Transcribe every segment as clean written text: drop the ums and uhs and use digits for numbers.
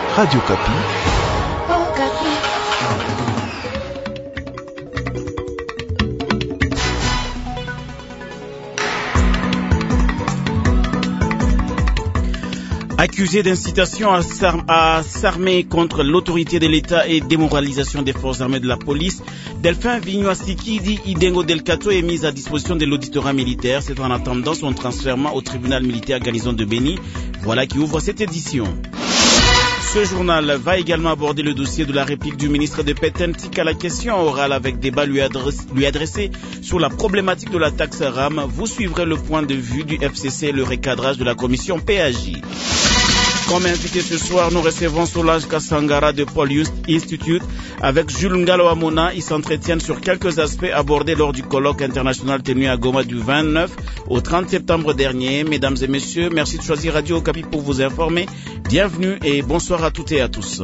Radio Kapi. Accusé d'incitation à s'armer contre l'autorité de l'État et démoralisation des forces armées de la police, Delphin Vignoasikidi Idengo Delcato est mis à disposition de l'auditorat militaire. C'est en attendant son transfèrement au tribunal militaire garnison de Béni. Voilà qui ouvre cette édition. Ce journal va également aborder le dossier de la réplique du ministre de Petentik à la question orale avec débat lui adressé sur la problématique de la taxe RAM. Vous suivrez le point de vue du FCC et le recadrage de la commission PAJ. Comme invité ce soir, nous recevons Solange Kassangara de Paul Just Institute avec Jules Ngalo Amona. Ils s'entretiennent sur quelques aspects abordés lors du colloque international tenu à Goma du 29 au 30 septembre dernier. Mesdames et messieurs, merci de choisir Radio Okapi pour vous informer. Bienvenue et bonsoir à toutes et à tous.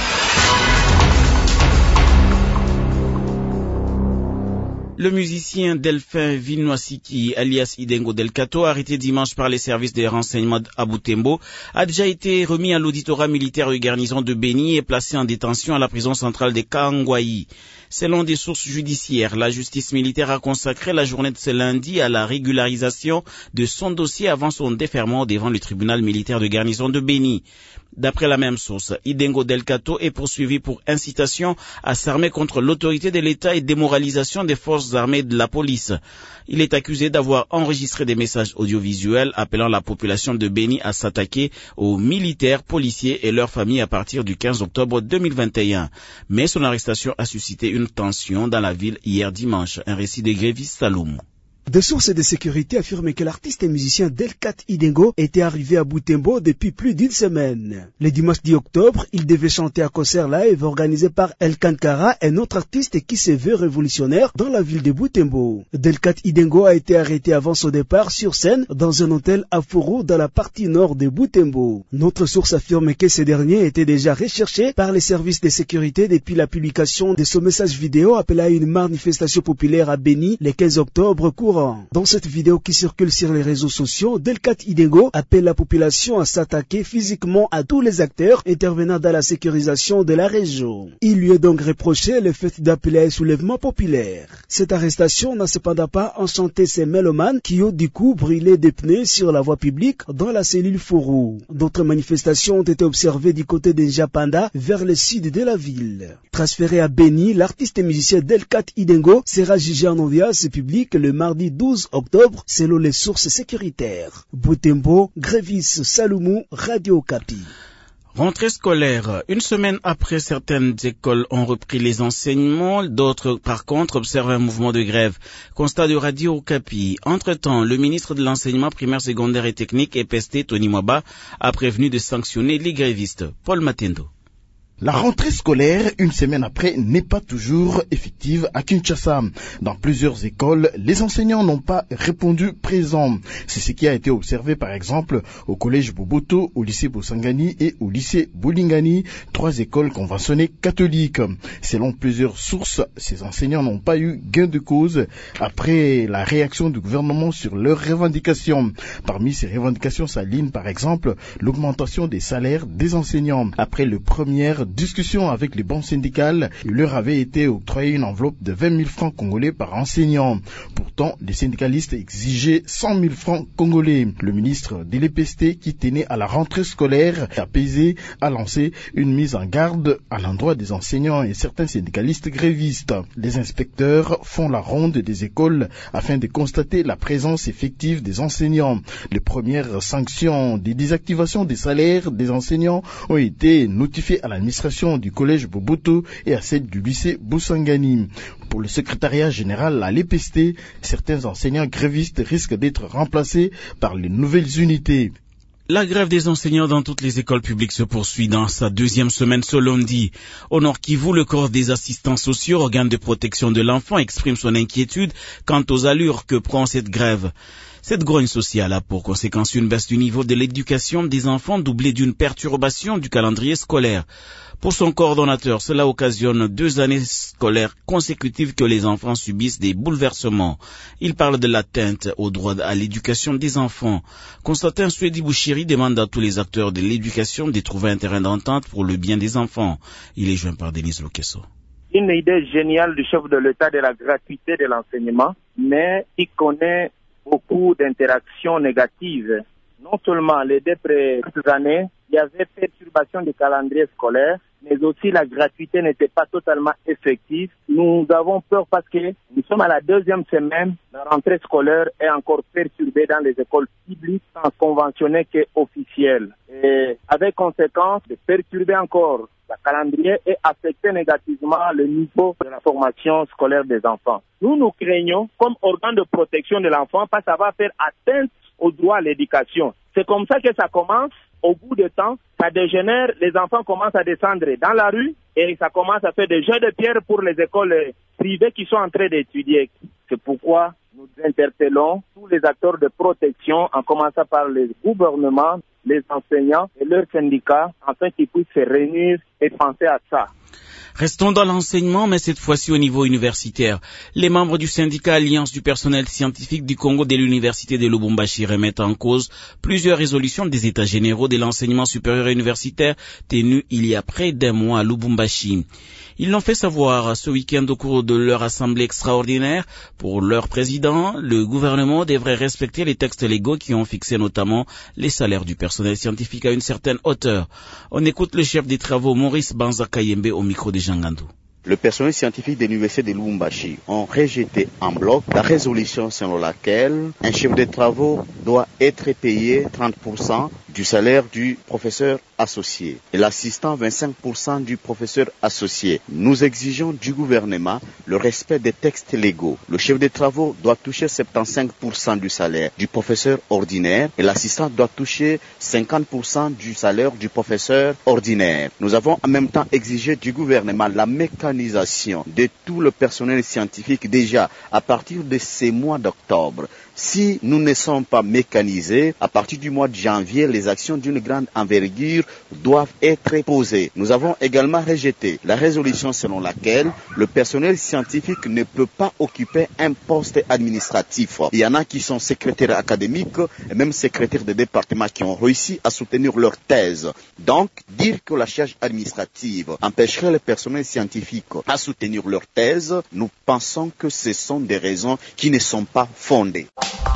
Le musicien Delphin Vignoasiki, alias Idengo Delcato, arrêté dimanche par les services des renseignements à Butembo, a déjà été remis à l'auditorat militaire de garnison de Béni et placé en détention à la prison centrale de Kangwayi. Selon des sources judiciaires, la justice militaire a consacré la journée de ce lundi à la régularisation de son dossier avant son déferment devant le tribunal militaire de garnison de Béni. D'après la même source, Idengo Delcato est poursuivi pour incitation à s'armer contre l'autorité de l'État et démoralisation des forces armées de la police. Il est accusé d'avoir enregistré des messages audiovisuels appelant la population de Béni à s'attaquer aux militaires, policiers et leurs familles à partir du 15 octobre 2021. Mais son arrestation a suscité une tension dans la ville hier dimanche. Un récit de Grévis Saloum. Des sources de sécurité affirment que l'artiste et musicien Delcat Idengo était arrivé à Butembo depuis plus d'une semaine. Le dimanche 10 octobre, il devait chanter à concert live organisé par El Kankara, un autre artiste qui se veut révolutionnaire dans la ville de Butembo. Delcat Idengo a été arrêté avant son départ sur scène dans un hôtel à Furu dans la partie nord de Butembo. Notre source affirme que ce dernier était déjà recherché par les services de sécurité depuis la publication de son message vidéo appelé à une manifestation populaire à Béni le 15 octobre courant. Dans cette vidéo qui circule sur les réseaux sociaux, Delcat Idengo appelle la population à s'attaquer physiquement à tous les acteurs intervenant dans la sécurisation de la région. Il lui est donc reproché le fait d'appeler à un soulèvement populaire. Cette arrestation n'a cependant pas enchanté ces mélomanes qui ont du coup brûlé des pneus sur la voie publique dans la cellule Furu. D'autres manifestations ont été observées du côté de Japanda vers le sud de la ville. Transféré à Béni, l'artiste et musicien Delcat Idengo sera jugé en audience publique le mardi 12 octobre selon les sources sécuritaires. Butembo, Grévis Saloumou, Radio Kapi. Rentrée scolaire. Une semaine après, certaines écoles ont repris les enseignements, d'autres, par contre, observent un mouvement de grève. Constat de Radio Okapi. Entre-temps, le ministre de l'enseignement primaire, secondaire et technique, EPST, Tony Mwaba, a prévenu de sanctionner les grévistes. Paul Matendo. La rentrée scolaire, une semaine après, n'est pas toujours effective à Kinshasa. Dans plusieurs écoles, les enseignants n'ont pas répondu présent. C'est ce qui a été observé par exemple au collège Boboto, au lycée Bosangani et au lycée Bolingani, 3 écoles conventionnées catholiques. Selon plusieurs sources, ces enseignants n'ont pas eu gain de cause après la réaction du gouvernement sur leurs revendications. Parmi ces revendications s'aligne par exemple l'augmentation des salaires des enseignants. Après le premier discussion avec les banques syndicales, il leur avait été octroyé une enveloppe de 20 000 francs congolais par enseignant. Pourtant, les syndicalistes exigeaient 100 000 francs congolais. Le ministre de l'EPST, qui tenait à la rentrée scolaire apaisée, a lancé une mise en garde à l'endroit des enseignants et certains syndicalistes grévistes. Les inspecteurs font la ronde des écoles afin de constater la présence effective des enseignants. Les premières sanctions des désactivations des salaires des enseignants ont été notifiées à l'administration du collège Boboto et à celle du lycée Bosangani. Pour le secrétariat général à l'EPST, certains enseignants grévistes risquent d'être remplacés par les nouvelles unités. La grève des enseignants dans toutes les écoles publiques se poursuit dans sa 2e semaine ce lundi. Au Nord Kivu, le corps des assistants sociaux, organe de protection de l'enfant, exprime son inquiétude quant aux allures que prend cette grève. Cette grogne sociale a pour conséquence une baisse du niveau de l'éducation des enfants doublée d'une perturbation du calendrier scolaire. Pour son coordonnateur, cela occasionne 2 années scolaires consécutives que les enfants subissent des bouleversements. Il parle de l'atteinte au droit à l'éducation des enfants. Constantin Swedi Bouchiri demande à tous les acteurs de l'éducation de trouver un terrain d'entente pour le bien des enfants. Il est joint par Denise Lokesso. Une idée géniale du chef de l'État de la gratuité de l'enseignement, mais qui connaît beaucoup d'interactions négatives. Non seulement les 2 premières années, il y avait perturbation du calendrier scolaire, mais aussi la gratuité n'était pas totalement effective. Nous avons peur parce que nous sommes à la 2e semaine, la rentrée scolaire est encore perturbée dans les écoles publiques, tant conventionnées qu'officielles. Et avec conséquence de perturber encore le calendrier et affecter négativement le niveau de la formation scolaire des enfants. Nous craignons, comme organe de protection de l'enfant, parce que ça va faire atteinte au droit à l'éducation. C'est comme ça que ça commence. Au bout de temps, ça dégénère, les enfants commencent à descendre dans la rue et ça commence à faire des jeux de pierre pour les écoles privées qui sont en train d'étudier. C'est pourquoi nous interpellons tous les acteurs de protection, en commençant par les gouvernements, les enseignants et leurs syndicats, afin qu'ils puissent se réunir et penser à ça. Restons dans l'enseignement, mais cette fois-ci au niveau universitaire. Les membres du syndicat Alliance du personnel scientifique du Congo de l'université de Lubumbashi remettent en cause plusieurs résolutions des états généraux de l'enseignement supérieur et universitaire tenus il y a près d'1 mois à Lubumbashi. Ils l'ont fait savoir ce week-end au cours de leur assemblée extraordinaire. Pour leur président, le gouvernement devrait respecter les textes légaux qui ont fixé notamment les salaires du personnel scientifique à une certaine hauteur. On écoute le chef des travaux Maurice Banza Kayembe au micro de Jean Gandou. Le personnel scientifique de l'université de Lubumbashi ont rejeté en bloc la résolution selon laquelle un chef de travaux doit être payé 30% du salaire du professeur associé et l'assistant 25% du professeur associé. Nous exigeons du gouvernement le respect des textes légaux. Le chef de travaux doit toucher 75% du salaire du professeur ordinaire et l'assistant doit toucher 50% du salaire du professeur ordinaire. Nous avons en même temps exigé du gouvernement la mécanisation de tout le personnel scientifique déjà à partir de ces mois d'octobre. Si nous ne sommes pas mécanisés, à partir du mois de janvier, les actions d'une grande envergure doivent être posées. Nous avons également rejeté la résolution selon laquelle le personnel scientifique ne peut pas occuper un poste administratif. Il y en a qui sont secrétaires académiques et même secrétaires de département qui ont réussi à soutenir leur thèse. Donc, dire que la charge administrative empêcherait le personnel scientifique à soutenir leur thèse, nous pensons que ce sont des raisons qui ne sont pas fondées.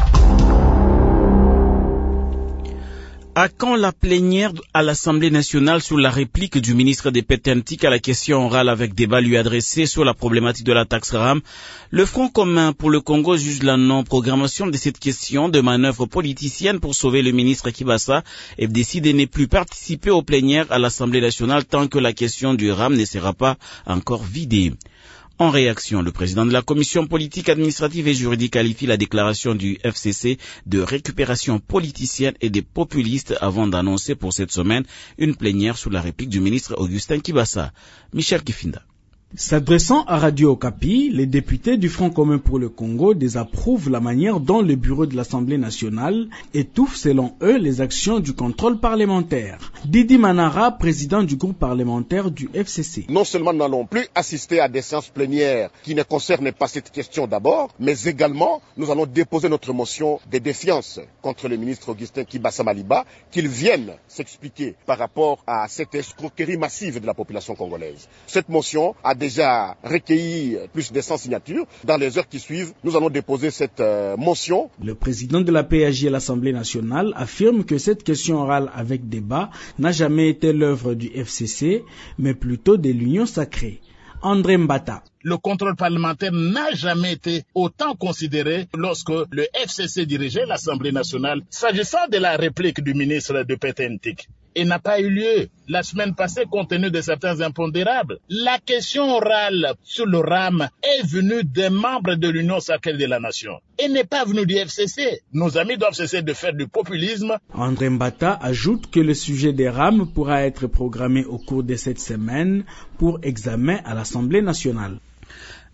À quand la plénière à l'Assemblée nationale sur la réplique du ministre des Pétentique à la question orale avec débat lui adressé sur la problématique de la taxe RAM? Le Front commun pour le Congo juge la non-programmation de cette question de manœuvre politicienne pour sauver le ministre Kibasa et décide de ne plus participer aux plénières à l'Assemblée nationale tant que la question du RAM ne sera pas encore vidée. En réaction, le président de la commission politique, administrative et juridique qualifie la déclaration du FCC de récupération politicienne et des populistes avant d'annoncer pour cette semaine une plénière sous la réplique du ministre Augustin Kibasa. Michel Kifinda. S'adressant à Radio Okapi, les députés du Front commun pour le Congo désapprouvent la manière dont le bureau de l'Assemblée nationale étouffe selon eux les actions du contrôle parlementaire. Didi Manara, président du groupe parlementaire du FCC. Non seulement nous n'allons plus assister à des séances plénières qui ne concernent pas cette question d'abord, mais également nous allons déposer notre motion de défiance contre le ministre Augustin Kibasa Maliba, qu'il vienne s'expliquer par rapport à cette escroquerie massive de la population congolaise. Cette motion a déjà recueilli plus de 100 signatures. Dans les heures qui suivent, nous allons déposer cette motion. Le président de la PAJ à l'Assemblée nationale affirme que cette question orale avec débat n'a jamais été l'œuvre du FCC, mais plutôt de l'Union sacrée. André Mbata. Le contrôle parlementaire n'a jamais été autant considéré lorsque le FCC dirigeait l'Assemblée nationale, s'agissant de la réplique du ministre de Pétentique. Et n'a pas eu lieu la semaine passée compte tenu de certains impondérables. La question orale sur le RAM est venue des membres de l'Union sacrée de la nation et n'est pas venue du FCC. Nos amis doivent cesser de faire du populisme. André Mbata ajoute que le sujet des RAM pourra être programmé au cours de cette semaine pour examen à l'Assemblée nationale.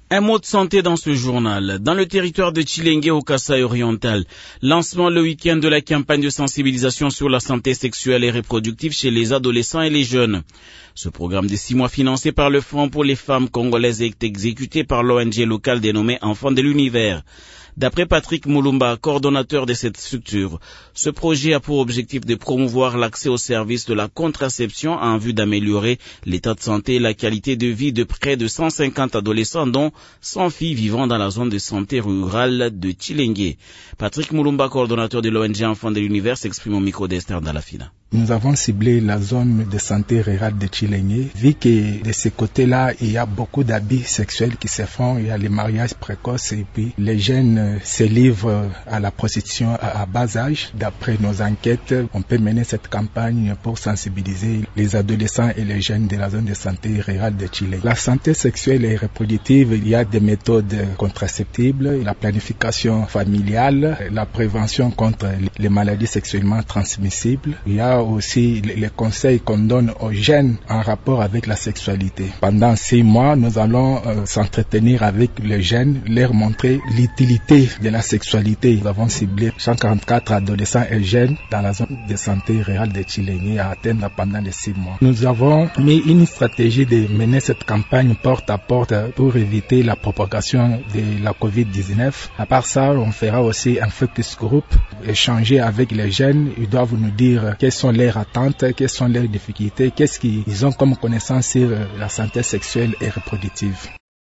Un mot de santé dans ce journal. Dans le territoire de Tchilenge au Kasaï oriental, lancement le week-end de la campagne de sensibilisation sur la santé sexuelle et reproductive chez les adolescents et les jeunes. Ce programme de 6 mois financé par le Fonds pour les femmes congolaises est exécuté par l'ONG locale dénommée Enfants de l'Univers. D'après Patrick Moulumba, coordonnateur de cette structure, ce projet a pour objectif de promouvoir l'accès aux services de la contraception en vue d'améliorer l'état de santé et la qualité de vie de près de 150 adolescents, dont 100 filles vivant dans la zone de santé rurale de Tchilenge. Patrick Moulumba, coordonnateur de l'ONG Enfants de l'Univers, s'exprime au micro d'Esther Dalafina. Nous avons ciblé la zone de santé rurale de Tchilenge, vu que de ce côté-là, il y a beaucoup d'abus sexuels qui se font, il y a les mariages précoces et puis les jeunes se livrent à la prostitution à bas âge. D'après nos enquêtes, on peut mener cette campagne pour sensibiliser les adolescents et les jeunes de la zone de santé rurale de Tchilenge. La santé sexuelle et reproductive, il y a des méthodes contraceptibles, la planification familiale, la prévention contre les maladies sexuellement transmissibles. Il y a aussi les conseils qu'on donne aux jeunes en rapport avec la sexualité. Pendant 6 mois, nous allons s'entretenir avec les jeunes, leur montrer l'utilité de la sexualité. Nous avons ciblé 144 adolescents et jeunes dans la zone de santé rurale de Tchilenge à atteindre pendant les 6 mois. Nous avons mis une stratégie de mener cette campagne porte à porte pour éviter la propagation de la COVID-19. À part ça, on fera aussi un focus group, échanger avec les jeunes. Ils doivent nous dire quelles sont leurs attentes, quelles sont leurs difficultés, qu'est-ce qu'ils ont comme connaissance sur la santé sexuelle et reproductive.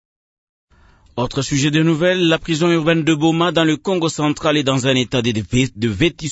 Autre sujet de nouvelles, la prison urbaine de Boma dans le Congo central est dans un état de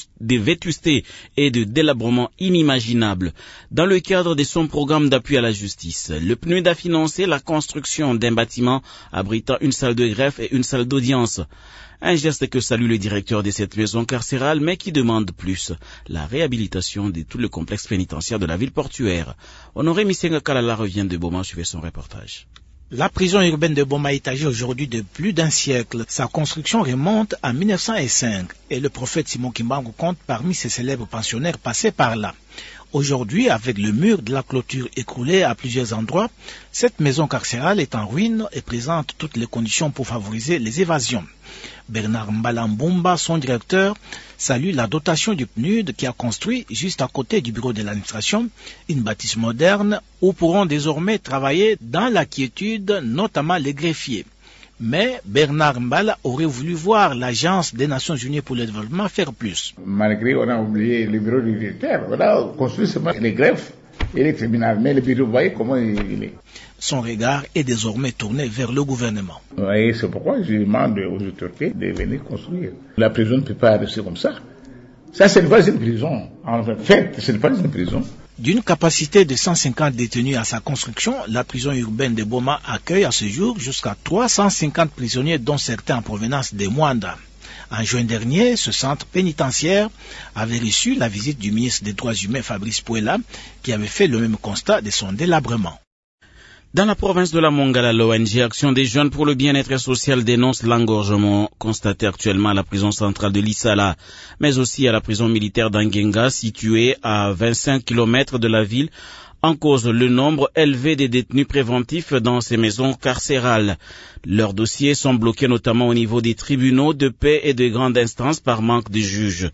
vétusté et de délabrement inimaginable. Dans le cadre de son programme d'appui à la justice, le PNUD a financé la construction d'un bâtiment abritant une salle de greffe et une salle d'audience. Un geste que salue le directeur de cette maison carcérale, mais qui demande plus, la réhabilitation de tout le complexe pénitentiaire de la ville portuaire. Honoré Misenga Kalala revient de Boma, suivez son reportage. La prison urbaine de Boma est âgée aujourd'hui de plus d'un siècle. Sa construction remonte à 1905 et le prophète Simon Kimbangu compte parmi ses célèbres pensionnaires passés par là. Aujourd'hui, avec le mur de la clôture écroulé à plusieurs endroits, cette maison carcérale est en ruine et présente toutes les conditions pour favoriser les évasions. Bernard Mbalambumba, son directeur, salue la dotation du PNUD qui a construit, juste à côté du bureau de l'administration, une bâtisse moderne où pourront désormais travailler dans la quiétude, notamment les greffiers. Mais Bernard Mbala aurait voulu voir l'Agence des Nations Unies pour le développement faire plus. Malgré on a oublié le bureau du directeur, on a construit seulement les greffes et les tribunaux, mais le bureau, vous voyez comment il est. Son regard est désormais tourné vers le gouvernement. Et c'est pourquoi je demande aux autorités de venir construire. La prison ne peut pas rester comme ça. Ça, ce n'est pas une prison. En fait, ce n'est pas une prison. D'une capacité de 150 détenus à sa construction, la prison urbaine de Boma accueille à ce jour jusqu'à 350 prisonniers, dont certains en provenance des Mwanda. En juin dernier, ce centre pénitentiaire avait reçu la visite du ministre des Droits humains Fabrice Pouella, qui avait fait le même constat de son délabrement. Dans la province de la Mongala, l'ONG Action des Jeunes pour le bien-être social dénonce l'engorgement constaté actuellement à la prison centrale de Lissala, mais aussi à la prison militaire d'Angenga, située à 25 km de la ville, en cause le nombre élevé des détenus préventifs dans ces maisons carcérales. Leurs dossiers sont bloqués notamment au niveau des tribunaux de paix et de grandes instances par manque de juges.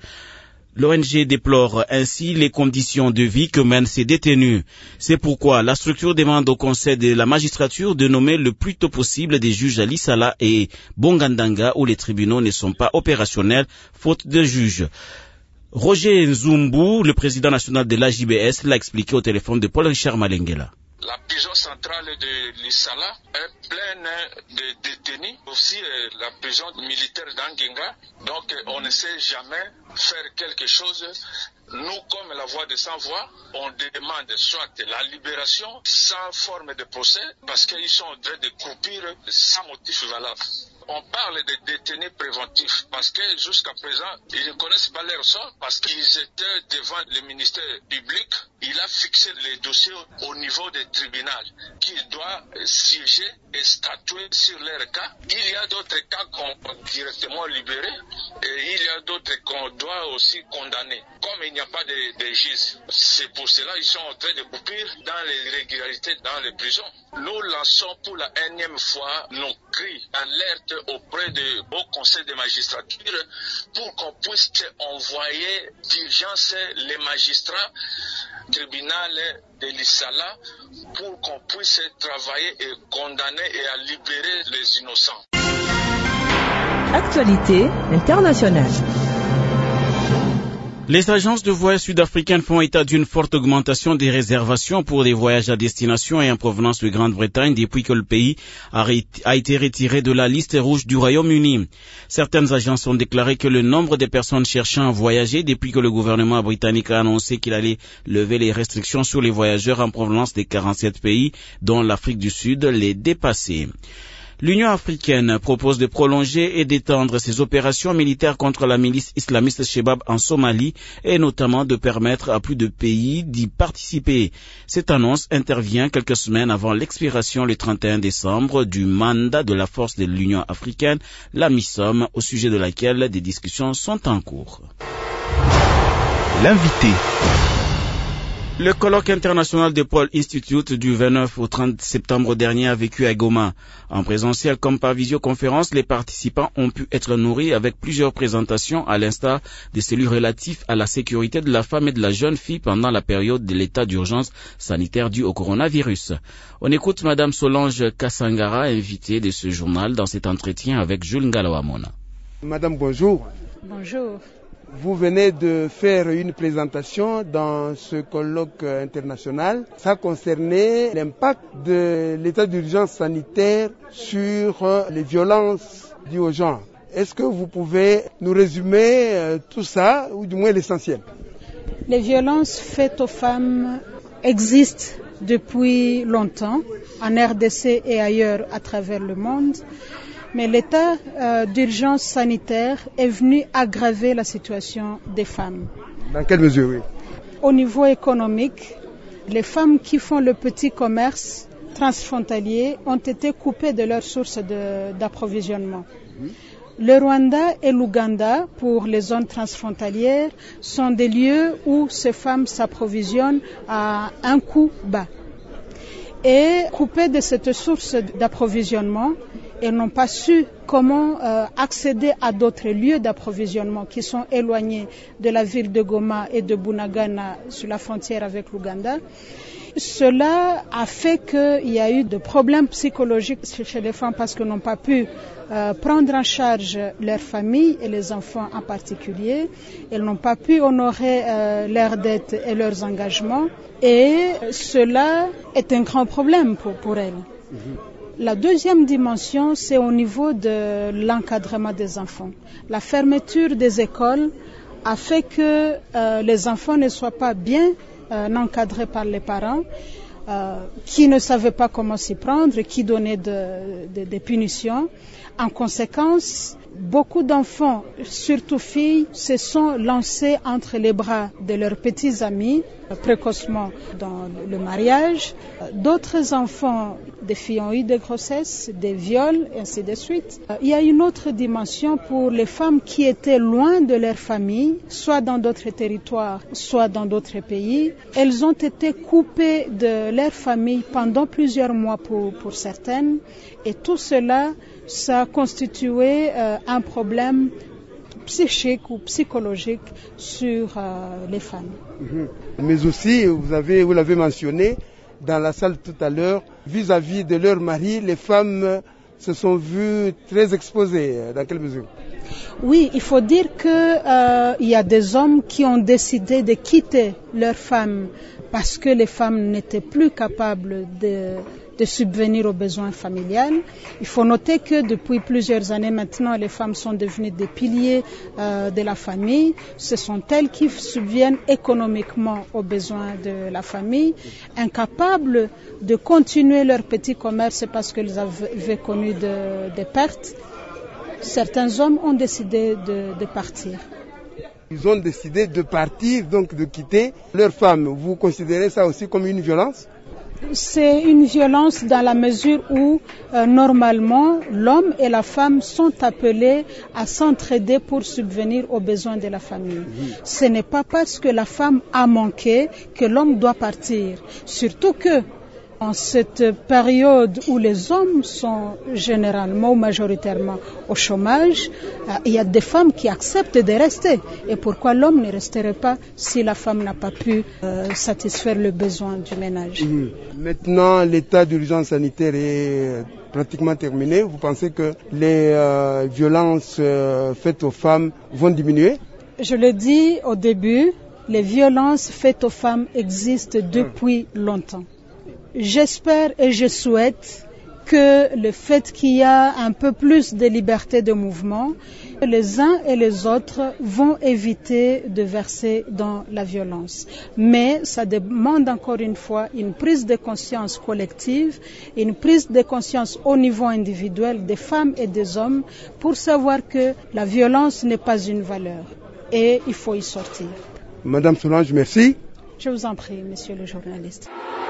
L'ONG déplore ainsi les conditions de vie que mènent ces détenus. C'est pourquoi la structure demande au Conseil de la magistrature de nommer le plus tôt possible des juges à Lissala et Bongandanga où les tribunaux ne sont pas opérationnels faute de juges. Roger Nzumbu, le président national de l'AJBS, l'a expliqué au téléphone de Paul-Richard Malengela. La prison centrale de Lissala est pleine de détenus, aussi la prison militaire d'Angenga. Donc on ne sait jamais faire quelque chose. Nous, comme la voix de sans-voix, on demande soit la libération sans forme de procès, parce qu'ils sont en train de croupir sans motif valable. On parle de détenus préventifs parce que jusqu'à présent, ils ne connaissent pas leur sort parce qu'ils étaient devant le ministère public. Il a fixé fixer les dossiers au niveau des tribunaux, qui doit siéger et statuer sur leur cas. Il y a d'autres cas qu'on peut directement libérer et il y a d'autres qu'on doit aussi condamner. Comme il n'y a pas de juges, c'est pour cela qu'ils sont en train de couper dans les irrégularités dans les prisons. Nous lançons pour la énième fois nos cris d'alerte auprès du Haut Conseil de magistrature pour qu'on puisse envoyer d'urgence les magistrats tribunal de l'Issala pour qu'on puisse travailler et condamner et à libérer les innocents. Actualité internationale. Les agences de voyage sud-africaines font état d'une forte augmentation des réservations pour des voyages à destination et en provenance de Grande-Bretagne depuis que le pays a été retiré de la liste rouge du Royaume-Uni. Certaines agences ont déclaré que le nombre de personnes cherchant à voyager depuis que le gouvernement britannique a annoncé qu'il allait lever les restrictions sur les voyageurs en provenance des 47 pays, dont l'Afrique du Sud, les dépassait. L'Union africaine propose de prolonger et d'étendre ses opérations militaires contre la milice islamiste Shebab en Somalie et notamment de permettre à plus de pays d'y participer. Cette annonce intervient quelques semaines avant l'expiration le 31 décembre du mandat de la force de l'Union africaine, la MISOM, au sujet de laquelle des discussions sont en cours. L'invité. Le colloque international de Paul Institute du 29 au 30 septembre dernier a vécu à Goma. En présentiel comme par visioconférence, les participants ont pu être nourris avec plusieurs présentations à l'instar de celui relatif à la sécurité de la femme et de la jeune fille pendant la période de l'état d'urgence sanitaire dû au coronavirus. On écoute Madame Solange Kassangara, invitée de ce journal, dans cet entretien avec Jules Ngalaouamona. Madame, bonjour. Bonjour. Vous venez de faire une présentation dans ce colloque international. Ça concernait l'impact de l'état d'urgence sanitaire sur les violences dues au genre. Est-ce que vous pouvez nous résumer tout ça, ou du moins l'essentiel? Les violences faites aux femmes existent depuis longtemps, en RDC et ailleurs à travers le monde. Mais l'état d'urgence sanitaire est venu aggraver la situation des femmes. Dans quelle mesure, oui? Au niveau économique, les femmes qui font le petit commerce transfrontalier ont été coupées de leurs sources d'approvisionnement. Le Rwanda et l'Ouganda, pour les zones transfrontalières, sont des lieux où ces femmes s'approvisionnent à un coût bas. Et coupées de cette source d'approvisionnement, elles n'ont pas su comment accéder à d'autres lieux d'approvisionnement qui sont éloignés de la ville de Goma et de Bunagana sur la frontière avec l'Ouganda. Cela a fait qu'il y a eu de problèmes psychologiques chez les femmes parce qu'elles n'ont pas pu prendre en charge leurs familles et les enfants en particulier. Elles n'ont pas pu honorer leurs dettes et leurs engagements. Et cela est un grand problème pour elles. La deuxième dimension, c'est au niveau de l'encadrement des enfants. La fermeture des écoles a fait que les enfants ne soient pas bien encadrés par les parents, qui ne savaient pas comment s'y prendre, qui donnaient des punitions. En conséquence, beaucoup d'enfants, surtout filles, se sont lancés entre les bras de leurs petits amis, précocement dans le mariage. D'autres enfants, des filles ont eu des grossesses, des viols, et ainsi de suite. Il y a une autre dimension pour les femmes qui étaient loin de leur famille, soit dans d'autres territoires, soit dans d'autres pays. Elles ont été coupées de leur famille pendant plusieurs mois pour certaines. Et tout cela, ça a constitué un problème psychique ou psychologique sur les femmes. Mais aussi, vous l'avez mentionné dans la salle tout à l'heure, vis-à-vis de leur mari, les femmes se sont vues très exposées. Dans quelle mesure? Oui, il faut dire qu'il y a des hommes qui ont décidé de quitter leurs femmes parce que les femmes n'étaient plus capables de subvenir aux besoins familiales. Il faut noter que depuis plusieurs années maintenant, les femmes sont devenues des piliers de la famille. Ce sont elles qui subviennent économiquement aux besoins de la famille. Incapables de continuer leur petit commerce parce qu'elles avaient connu des pertes, certains hommes ont décidé de partir. Ils ont décidé de partir, donc de quitter leur femme. Vous considérez ça aussi comme une violence ? C'est une violence dans la mesure où, normalement, l'homme et la femme sont appelés à s'entraider pour subvenir aux besoins de la famille. Ce n'est pas parce que la femme a manqué que l'homme doit partir. Surtout que, en cette période où les hommes sont généralement ou majoritairement au chômage, il y a des femmes qui acceptent de rester. Et pourquoi l'homme ne resterait pas si la femme n'a pas pu satisfaire le besoin du ménage? Maintenant, l'état d'urgence sanitaire est pratiquement terminé. Vous pensez que les violences faites aux femmes vont diminuer? Je l'ai dit au début, les violences faites aux femmes existent depuis longtemps. J'espère et je souhaite que le fait qu'il y a un peu plus de liberté de mouvement, les uns et les autres vont éviter de verser dans la violence. Mais ça demande encore une fois une prise de conscience collective, une prise de conscience au niveau individuel des femmes et des hommes pour savoir que la violence n'est pas une valeur et il faut y sortir. Madame Solange, merci. Je vous en prie, monsieur le journaliste.